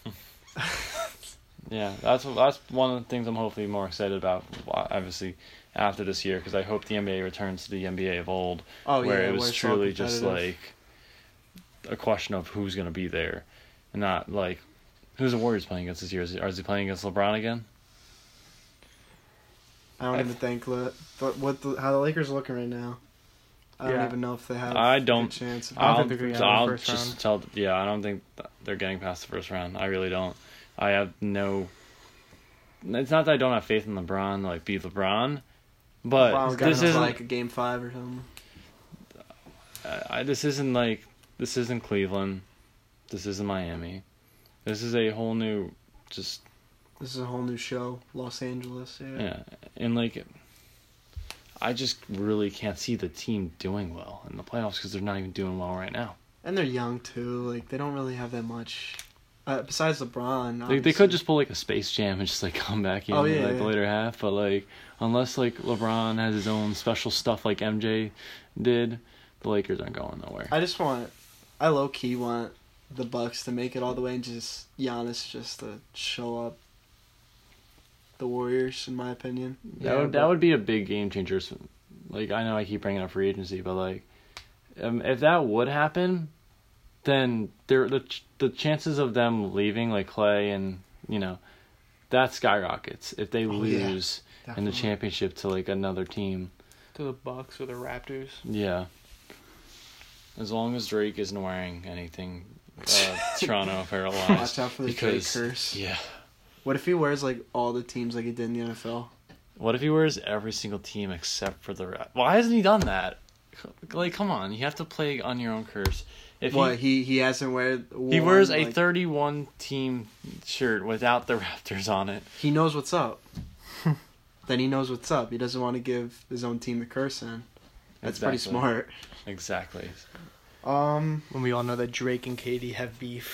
Yeah, that's that's one of the things I'm hopefully more excited about. Obviously, after this year, because I hope the N B A returns to the N B A of old, oh where yeah, it was it's all truly just competitive. like a question of who's going to be there, and not like who's the Warriors playing against this year. Is he, is he playing against LeBron again? I don't I even think that. But what the, how the Lakers are looking right now? I don't Yeah. even know if they have. I a don't- good chance. Of I don't I'll, think they're gonna get out of I'll the first just round. tell. Yeah, I don't think th- they're getting past the first round. I really don't. I have no. It's not that I don't have faith in LeBron, like be LeBron, but LeBron's got this him to, isn't. like a game five or something. I, this isn't like this isn't Cleveland. This isn't Miami. This is a whole new, just This is a whole new show, Los Angeles. Yeah. yeah, and like. I just really can't see the team doing well in the playoffs because they're not even doing well right now. And they're young too. Like they don't really have that much. Uh, besides LeBron, They they obviously. could just pull like a Space Jam and just like come back in Oh, in, yeah, like the yeah. later half, but like unless like LeBron has his own special stuff like M J did, the Lakers aren't going nowhere. I just want, I low key want the Bucks to make it all the way and just Giannis just to show up. the Warriors, in my opinion. That Yeah, would but- that would be a big game changer. So, like I know I keep bringing up free agency, but like, um, if that would happen, then there the ch- the chances of them leaving like Clay and you know, that skyrockets if they Oh, yeah. lose in the Definitely. championship to like another team. To the Bucks or the Raptors. Yeah. As long as Drake isn't wearing anything uh, Toronto apparel wise. Watch out for the because, Drake curse. Yeah. What if he wears like all the teams like he did in the N F L? What if he wears every single team except for the Rap? Why hasn't he done that? Like, come on, you have to play on your own curse. If What he, he he hasn't wear. he worn, wears a like, thirty-one team shirt without the Raptors on it. He knows what's up. Then he knows what's up. He doesn't want to give his own team a curse in. That's pretty Exactly. smart. Exactly. Um. When we all know that Drake and Katie have beef.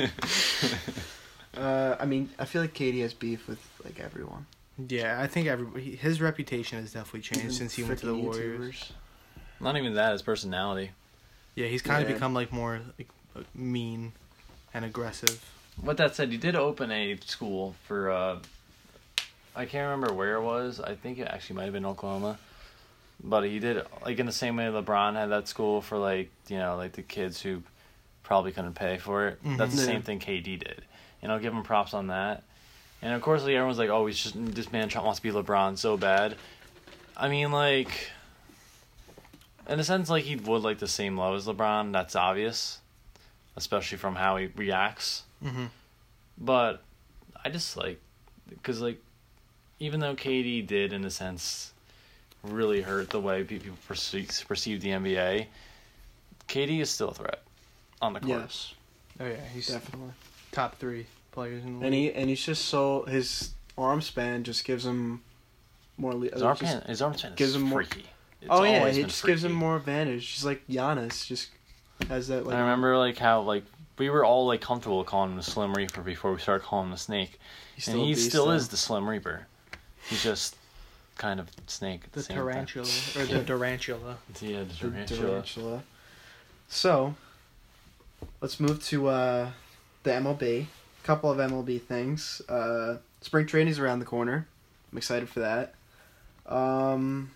Uh. I mean, I feel like Katie has beef with like everyone. Yeah, I think everybody, his reputation has definitely changed Even since he went to the freaking Warriors. YouTubers. Not even that, his personality. Yeah, he's kind of Yeah. become like more like mean and aggressive. With that said, he did open a school for, uh, I can't remember where it was. I think it actually might have been Oklahoma. But he did, like, in the same way LeBron had that school for, like, you know, like the kids who probably couldn't pay for it. Mhm. That's the Yeah. same thing K D did. And I'll give him props on that. And, of course, like, everyone's like, oh, he's just, this man try- wants to be LeBron so bad. I mean, like, in a sense, like, he would like the same love as LeBron. That's obvious. Especially from how he reacts. Mm-hmm. But I just like, because like, even though K D did in a sense really hurt the way people perceive perceive the N B A, K D is still a threat on the court. Yes, Oh yeah, he's definitely. top three players in the And league. he and he's just so his arm span just gives him more. Le- His uh, arm just- span, his arm span gives is him more- freaky. It's oh yeah, always it been just gives him freaky. more advantage. Just like Giannis, just has that like. I remember like how like we were all like comfortable calling him the Slim Reaper before we started calling him the Snake, he's and a he beast, still though. is the Slim Reaper. He's just kind of snake at the, the same time. tarantula or the durantula. Yeah, the The tarantula. tarantula. So, let's move to uh, the M L B. A couple of M L B things. Uh, spring training's around the corner. I'm excited for that. Um,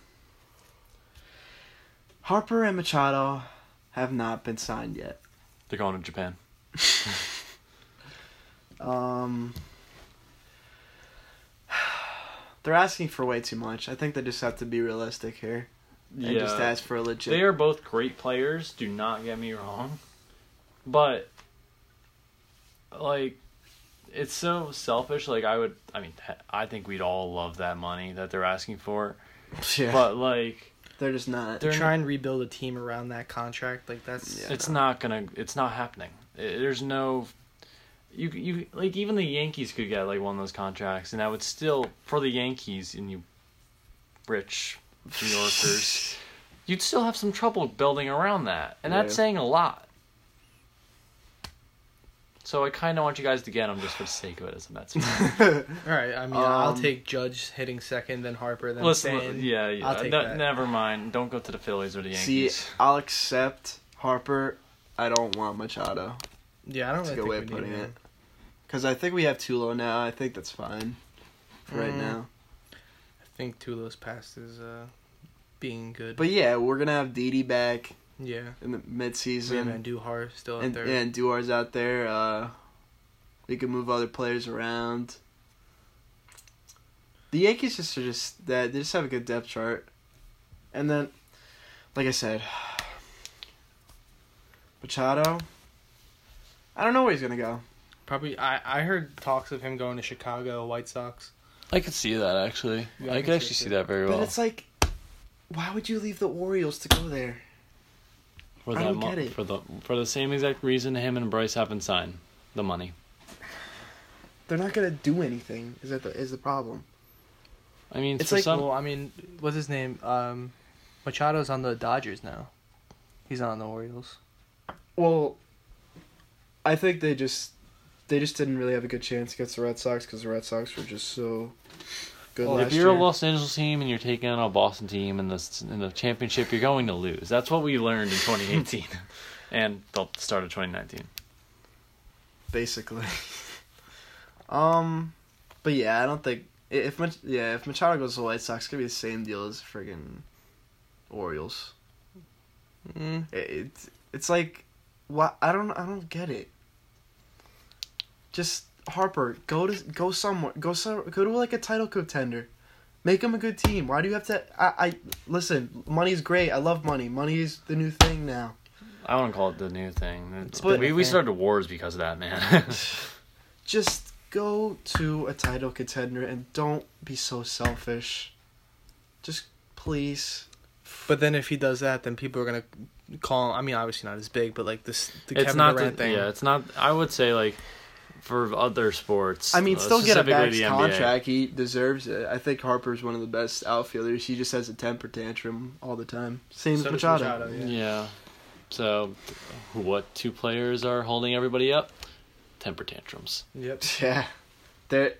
Harper and Machado have not been signed yet. They're going to Japan. Um, they're asking for way too much. I think they just have to be realistic here and just ask for a legit. They are both great players, do not get me wrong. But, like, it's so selfish. Like, I would, I mean, he- I think we'd all love that money that they're asking for. yeah, But, like, they're just not. To They're try and rebuild a team around that contract, like that's Yeah. it's not gonna, it's not happening. I- There's no, you, you, like, even the Yankees could get, like, one of those contracts, and that would still, for the Yankees and you rich New Yorkers, you'd still have some trouble building around that. And that's Yeah. saying a lot. So I kind of want you guys to get them just for the sake of it as a Mets fan. all right. I mean, I'll Um, take Judge hitting second, then Harper, then Listen, Stanton. yeah, yeah. I'll take no- that. Never mind. Don't go to the Phillies or the See, Yankees. I'll accept Harper. I don't want Machado. Yeah, I don't That's a really good way think of we need putting him. it. Because I think we have Tulo now. I think that's fine for right Mm. now. I think Tulo's past is uh, being good. But yeah, we're going to have Didi back yeah, in the we have mid-season. Andujar still out and, there. and Duar's out there. Uh, we can move other players around. The Yankees just are just that they just have a good depth chart, and then, like I said, Machado. I don't know where he's gonna go. Probably, I I heard talks of him going to Chicago White Sox. I could see that, actually. Yeah, I, I could can actually see see it. that very But well. it's like, why would you leave the Orioles to go there? For I that don't mo- get it. For the, for the same exact reason him and Bryce haven't signed. The money. They're not gonna do anything. Is that the is the problem? I mean, It's for like, some... Well, I mean, what's his name? Um, Machado's on the Dodgers now. He's not on the Orioles. Well, I think they just they just didn't really have a good chance against the Red Sox because the Red Sox were just so good Well, last if you're year. a Los Angeles team and you're taking on a Boston team in the in the championship, you're going to lose. That's what we learned in twenty eighteen, and the start of twenty nineteen. Basically. um, but yeah, I don't think If Mach- yeah, if Machado goes to the White Sox, it's gonna be the same deal as friggin' Orioles. Mm. It, it's it's like, what? I don't I don't get it. Just Harper, go to go somewhere, go some, go to like a title contender, make them a good team. Why do you have to? I, I listen. Money's great. I love money. Money is the new thing now. I wouldn't call it the new thing. It's, But- we we started wars because of that, man. Just go to a title contender and don't be so selfish. Just please. But then if he does that, then people are gonna call him. I mean, obviously not as big, but like this, the it's Kevin not. Durant The, thing. yeah, it's not. I would say like for other sports. I mean, uh, still get a specifically max the N B A. contract. He deserves it. I think Harper's one of the best outfielders. He just has a temper tantrum all the time. Same So as does Machado. Machado, Yeah. yeah. So, what two players are holding everybody up? Temper tantrums. Yep. Yeah, they're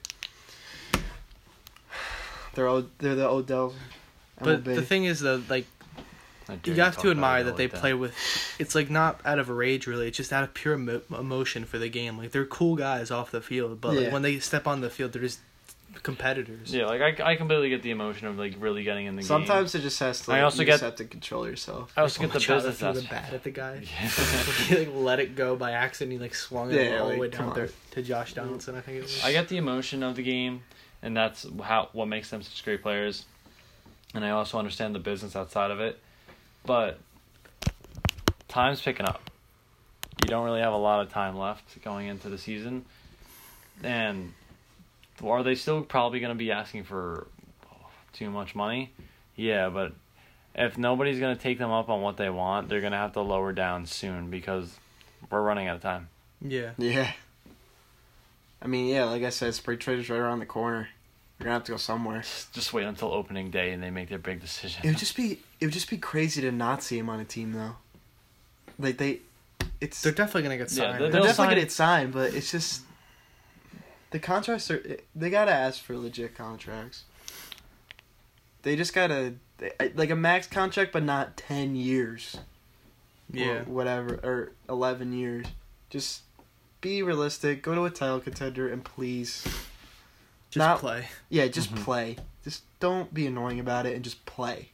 they're O- they're the Odell. But M L B. the thing is, though, like I you dare have talk to about admire it that they like play with. It's like not out of a rage, really. It's just out of pure emo- emotion for the game. Like they're cool guys off the field, but Yeah. like, when they step on the field, they're just competitors. Yeah, like I, I completely get the emotion of like really getting in the game. Sometimes it just has to. I Like, also you get- just have to control yourself. I also get the Machado business threw the aspect. bat at the guy. Yeah. he like let it go by accident. He like swung it Yeah, all the like, way come down on. there to Josh Donaldson. I think it was. I get the emotion of the game, and that's how what makes them such great players. And I also understand the business outside of it, but time's picking up. You don't really have a lot of time left going into the season, and are they still probably going to be asking for too much money? Yeah, but if nobody's going to take them up on what they want, they're going to have to lower down soon because we're running out of time. Yeah. Yeah. I mean, yeah, like I said, spring trade is right around the corner. You're gonna have to go somewhere. Just wait until opening day and they make their big decision. It would just be it would just be crazy to not see him on a team though. Like they, it's They're definitely gonna get Yeah, signed. they're- they're they'll definitely sign- gonna get signed, but it's just the contracts are. They gotta ask for legit contracts. They just gotta they, like a max contract, but not ten years. yeah. Or whatever, or eleven years. Just be realistic. Go to a title contender and please, Just not- play. yeah, just Mhm. play. Just don't be annoying about it and just play.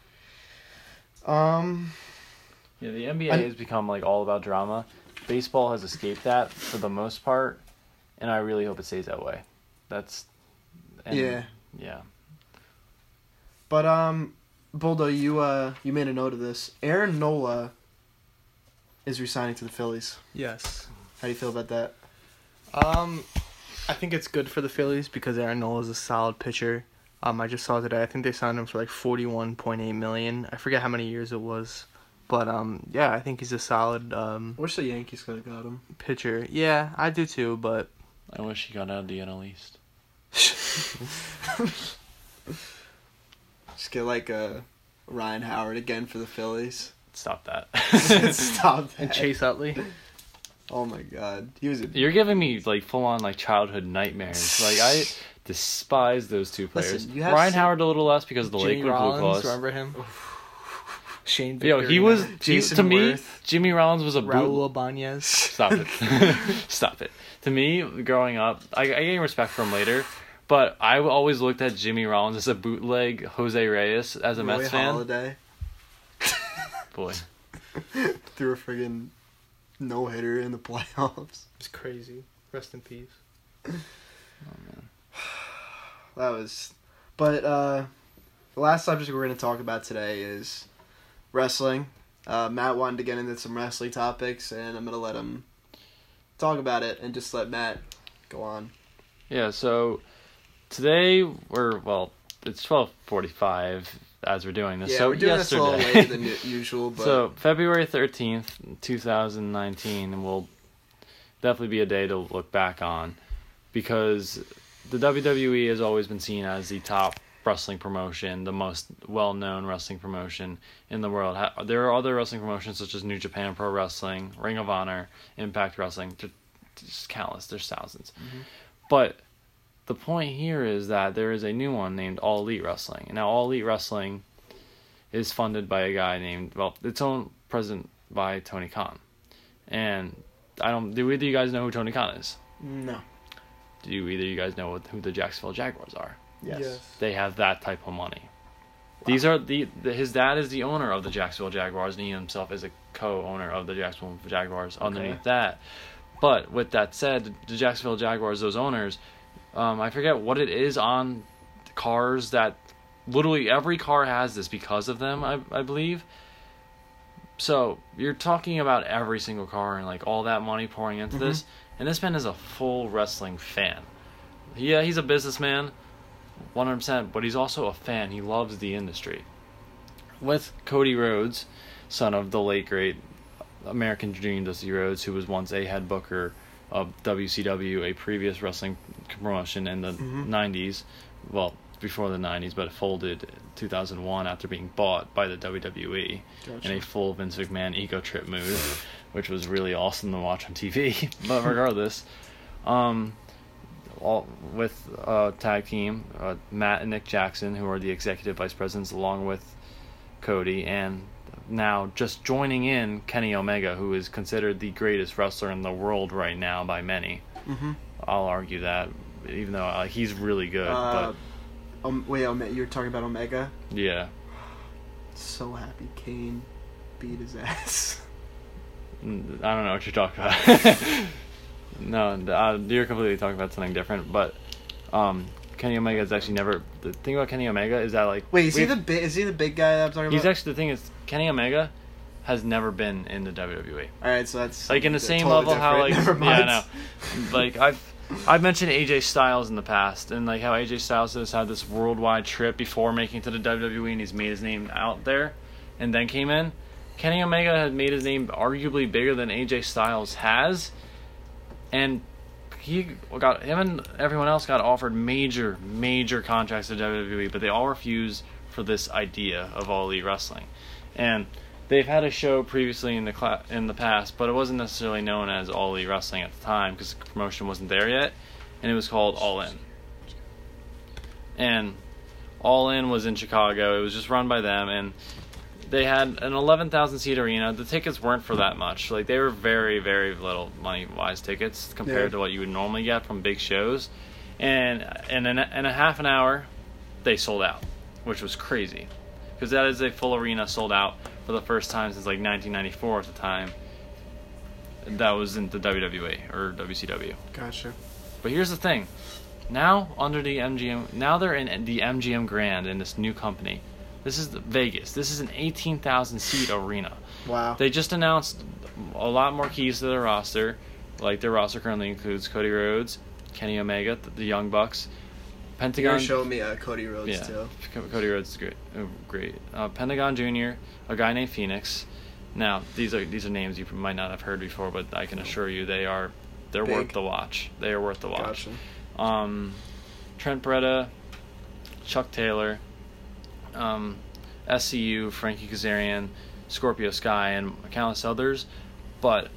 Um. Yeah, the N B A I'm- has become like all about drama. Baseball has escaped that for the most part, and I really hope it stays that way. That's and, Yeah. yeah. But um, Buldo, you uh, you made a note of this. Aaron Nola is resigning to the Phillies. Yes. How do you feel about that? Um, I think it's good for the Phillies because Aaron Nola is a solid pitcher. Um, I just saw today. I think they signed him for like forty-one point eight million. I forget how many years it was, but um, yeah, I think he's a solid um I wish the Yankees could have got him. pitcher. Yeah, I do too. But I wish he got out of the N L East. Just get like a Ryan Howard again for the Phillies. Stop that. Stop that. and Chase Utley. Oh my God, he was. A, You're giving me like full on like childhood nightmares. Like I despise those two players. Listen, you have Ryan some- Howard a little less because of the Jimmy Lakewood Blue Rollins, Claws. remember him? Shane Yo, Victor, he was he, Jason to me. Worth. Jimmy Rollins was a boot. Raul Ibanez. Stop it. Stop it. To me, growing up, I, I gained respect for him later, but I always looked at Jimmy Rollins as a bootleg Jose Reyes as a Roy Mets fan. Halladay Boy. threw a friggin' no hitter in the playoffs. It's crazy. Rest in peace. Oh, man. That was, but uh, the last subject we're going to talk about today is wrestling. Uh, Matt wanted to get into some wrestling topics, and I'm going to let him talk about it and just let Matt go on. Yeah, so today we're, well, it's twelve forty-five as we're doing this. Yeah, so we're doing yesterday, this a little later than u- usual, but So February thirteenth, twenty nineteen will definitely be a day to look back on because the W W E has always been seen as the top wrestling promotion, the most well-known wrestling promotion in the world. Ha- There are other wrestling promotions such as New Japan Pro Wrestling, Ring of Honor, Impact Wrestling, ju- just countless, there's thousands. Mhm. But the point here is that there is a new one named All Elite Wrestling. And now All Elite Wrestling is funded by a guy named, well, it's owned president by Tony Khan. And I don't, do either of you guys know who Tony Khan is? no. Do either of you guys know what, who the Jacksonville Jaguars are? Yes. They have that type of money. These are the, the his dad is the owner of the Jacksonville Jaguars, and he himself is a co-owner of the Jacksonville Jaguars. Underneath that, but with that said, the Jacksonville Jaguars, those owners, um, I forget what it is on cars that literally every car has this because of them. I I believe. So you're talking about every single car and like all that money pouring into mm-hmm. this, and this man is a full wrestling fan. Yeah, he's a businessman. one hundred percent, but he's also a fan. He loves the industry. With Cody Rhodes, son of the late great American Dream Dusty Rhodes, who was once a head booker of W C W, a previous wrestling promotion in the mm-hmm. nineties. Well, before the nineties, but it folded in two thousand one after being bought by the W W E gotcha. in a full Vince McMahon ego trip move, which was really awesome to watch on T V. But regardless, um... all with a uh, tag team, uh, Matt and Nick Jackson, who are the executive vice presidents, along with Cody, and now just joining in Kenny Omega, who is considered the greatest wrestler in the world right now by many. Mm-hmm. I'll argue that, even though uh, he's really good. Uh, but um, wait, Ome- you're talking about Omega? Yeah. So happy Kane beat his ass. I don't know what you're talking about. No, uh, you're completely talking about something different. But um, Kenny Omega is actually never. The thing about Kenny Omega is that like. Wait, is he the big? Is he the big guy that I'm talking he's about? He's actually the thing is Kenny Omega has never been in the W W E. All right, so that's like in the same totally level how like Never mind. yeah, no, like I've I've mentioned A J Styles in the past, and like how A J Styles has had this worldwide trip before making it to the W W E, and he's made his name out there, and then came in. Kenny Omega has made his name arguably bigger than A J Styles has, and he got him and everyone else got offered major, major contracts to W W E, but they all refused for this idea of All Elite Wrestling. And they've had a show previously in the cl- in the past, but it wasn't necessarily known as All Elite Wrestling at the time because the promotion wasn't there yet, and it was called All In. And All In was in Chicago. It was just run by them, and they had an eleven thousand seat arena. The tickets weren't for that much. Like, they were very, very little money-wise tickets compared yeah. to what you would normally get from big shows. And, and in, a, in a half an hour, they sold out, which was crazy. Because that is a full arena sold out for the first time since, like, nineteen ninety-four at the time. That was in the W W E, or W C W. Gotcha. But here's the thing. Now, under the M G M... Now they're in the M G M Grand in this new company. This is Vegas. This is an eighteen thousand seat arena. Wow. They just announced a lot more keys to their roster. Like, their roster currently includes Cody Rhodes, Kenny Omega, the Young Bucks, Pentagon. You showed me uh, Cody Rhodes, yeah, too. Cody Rhodes is great. Oh, great. Uh, Pentagon Junior, a guy named Phoenix. Now, these are these are names you might not have heard before, but I can assure you they are they're Big. worth the watch. They are worth the watch. Gotcha. Um, Trent Beretta, Chuck Taylor, Um, S C U, Frankie Kazarian, Scorpio Sky, and countless others, but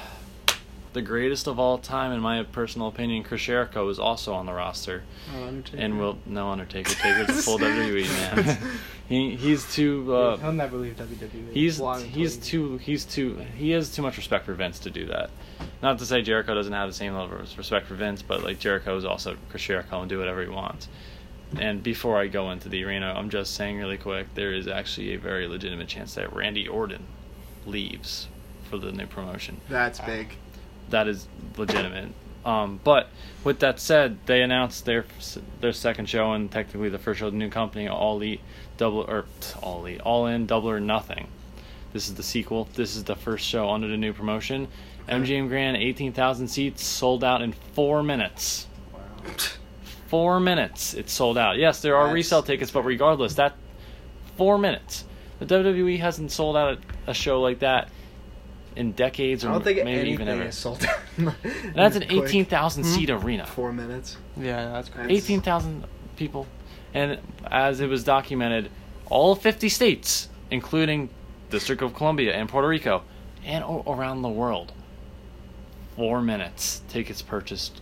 the greatest of all time, in my personal opinion, Chris Jericho, is also on the roster. Oh, Undertaker. And will no Undertaker. Taker's a full W W E man. he he's too. Uh, He'll never leave W W E. He's he's too he's too he has too much respect for Vince to do that. Not to say Jericho doesn't have the same level of respect for Vince, but like Jericho is also Chris Jericho and do whatever he wants. And before I go into the arena, I'm just saying really quick, there is actually a very legitimate chance that Randy Orton leaves for the new promotion. That's big. That is legitimate. Um, but with that said, they announced their their second show and technically the first show of the new company, All Elite, Double or All Elite, All In, Double or Nothing. This is the sequel. This is the first show under the new promotion. M G M Grand, eighteen thousand seats, sold out in four minutes. Wow. Four minutes, it's sold out. Yes, there are That's, resale tickets, but regardless, that four minutes. The W W E hasn't sold out a, a show like that in decades, or I don't think maybe even ever. Is sold out. And that's an eighteen thousand hmm? seat arena. Four minutes. Yeah, that's crazy. Eighteen thousand people, and as it was documented, all fifty states, including District of Columbia and Puerto Rico, and o- around the world. Four minutes. Tickets purchased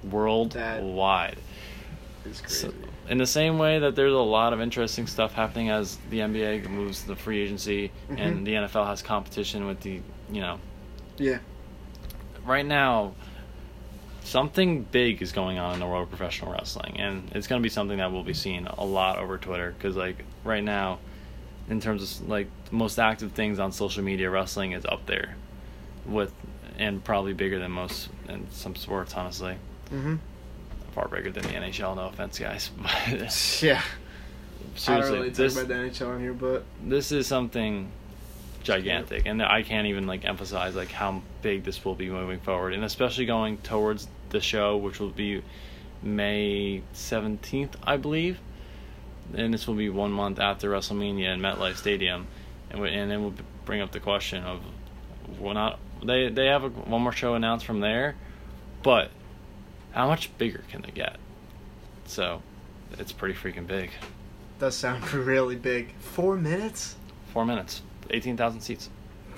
worldwide. It's crazy. So, in the same way that there's a lot of interesting stuff happening as the N B A moves to the free agency mm-hmm. and the N F L has competition with the, you know. Yeah. Right now, something big is going on in the world of professional wrestling, and it's going to be something that we'll be seeing a lot over Twitter, because like right now, in terms of like the most active things on social media, wrestling is up there with, and probably bigger than most in some sports, honestly. Mm-hmm. Far bigger than the N H L, no offense, guys. But Yeah. seriously, I don't really this, talk about the N H L on here, but this is something gigantic, and I can't even like emphasize like how big this will be moving forward, and especially going towards the show, which will be May seventeenth, I believe, and this will be one month after WrestleMania in MetLife Stadium, and we, and then we'll bring up the question of, well, not they they have a, one more show announced from there, but how much bigger can they get? So it's pretty freaking big. does sound really big. Four minutes? Four minutes, eighteen thousand seats.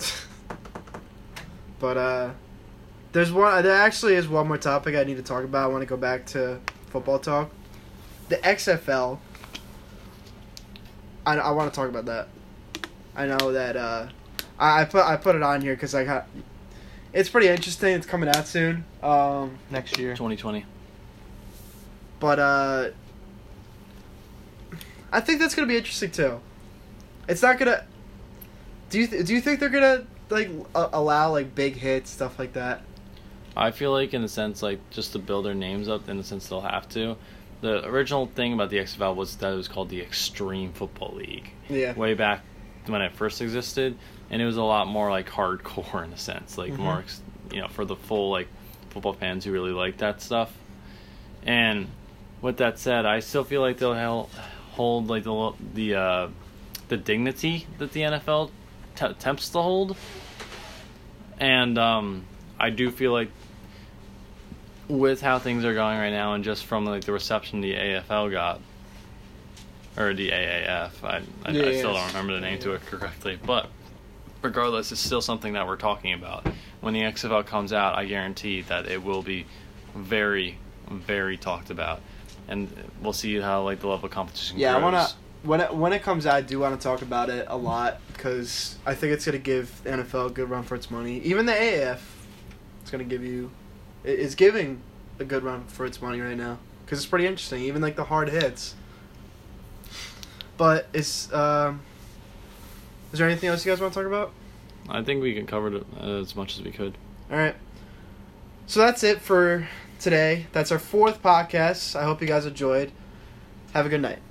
But uh, there's one. There actually is one more topic I need to talk about. I want to go back to football talk. The X F L. I, I want to talk about that. I know that uh, I, I put I put it on here because I got. It's pretty interesting. It's coming out soon. Um, Next year. twenty twenty. but uh, I think that's gonna be interesting too. It's not gonna. Do you th- do you think they're gonna like uh, allow like big hits, stuff like that? I feel like in a sense, like just to build their names up, in the sense they'll have to. The original thing about the X F L was that it was called the Extreme Football League. Yeah. Way back when it first existed, and it was a lot more like hardcore in a sense, like Mhm. more, ex- you know, for the full like football fans who really like that stuff. And with that said, I still feel like they'll hel- hold like the the uh, the dignity that the N F L t- attempts to hold, and um, I do feel like with how things are going right now, and just from like the reception the A F L got, or the A A F, I, I, Yeah, I still yes. don't remember the name to it correctly, but regardless, it's still something that we're talking about. When the X F L comes out, I guarantee that it will be very, very talked about, and we'll see how like the level of competition Yeah, I grows. want to when it when it comes out, I do want to talk about it a lot because I think it's gonna give the N F L a good run for its money. Even the A A F, it's gonna give you, it- it's giving a good run for its money right now because it's pretty interesting. Even like the hard hits. But it's um. Is there anything else you guys want to talk about? I think we can cover it uh, as much as we could. All right. So that's it for today. That's our fourth podcast. I hope you guys enjoyed. Have a good night.